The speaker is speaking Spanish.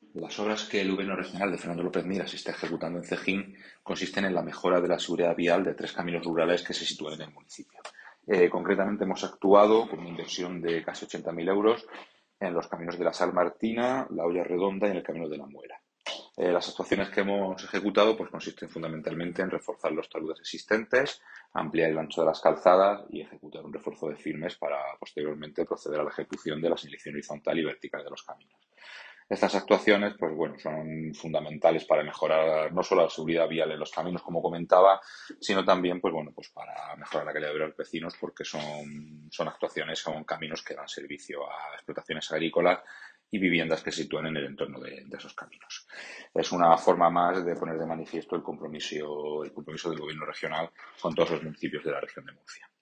Las obras que el Gobierno regional de Fernando López Miras está ejecutando en Cejín consisten en la mejora de la seguridad vial de tres caminos rurales que se sitúan en el municipio. Concretamente hemos actuado con una inversión de casi 80.000 euros en los caminos de la Sal Martina, la Olla Redonda y en el Camino de la Muela. Las actuaciones que hemos ejecutado pues, consisten fundamentalmente en reforzar los taludes existentes, ampliar el ancho de las calzadas y ejecutar un refuerzo de firmes para posteriormente proceder a la ejecución de la selección horizontal y vertical de los caminos. Estas actuaciones, pues bueno, son fundamentales para mejorar no solo la seguridad vial en los caminos, como comentaba, sino también, pues bueno, pues para mejorar la calidad de vida de los vecinos, porque son actuaciones, son caminos que dan servicio a explotaciones agrícolas y viviendas que se sitúan en el entorno de esos caminos. Es una forma más de poner de manifiesto el compromiso del gobierno regional con todos los municipios de la región de Murcia.